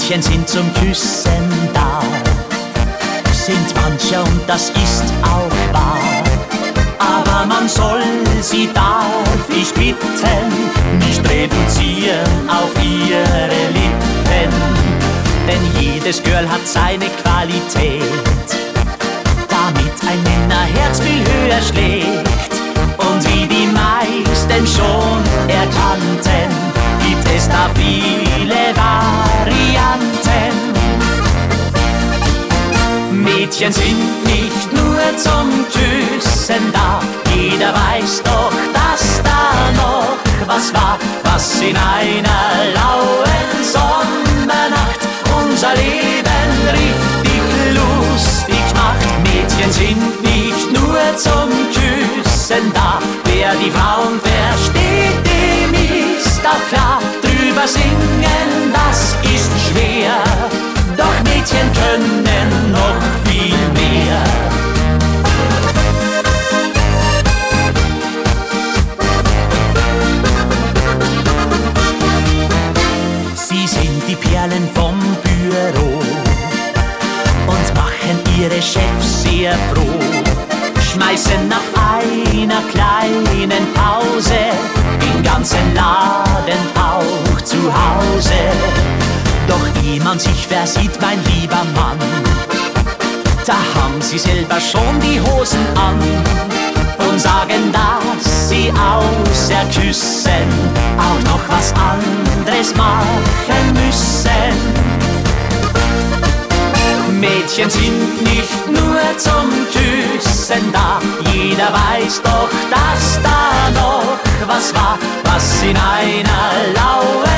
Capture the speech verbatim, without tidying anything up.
Mädchen sind zum Küssen da, sind mancher und das ist auch wahr. Aber man soll sie, darf ich bitten, nicht reduzieren auf ihre Lippen. Denn jedes Girl hat seine Qualität, damit ein Männerherz viel höher schlägt. Und wie die meisten schon erkannten, gibt es da viele Varianten. Mädchen sind nicht nur zum Küssen da, jeder weiß doch, dass da noch was war, was in einer lauen Sommernacht unser Leben richtig lustig macht. Mädchen sind nicht nur zum Küssen da, wer die Frauen versteht, dem ist auch klar, drüber singen, das ist schwer, doch Mädchen können noch viel mehr. Sie sind die Perlen vom Büro und machen ihre Chefs sehr froh. Schmeißen nach einer kleinen Pause den ganzen Laden auch zu Hause. Doch ehe man sich versieht, mein lieber Mann, da haben sie selber schon die Hosen an und sagen, dass sie außer Küssen auch noch was anderes machen müssen. Mädchen sind nicht nur zum Küssen da, jeder weiß doch, dass da noch was war, was in einer lauen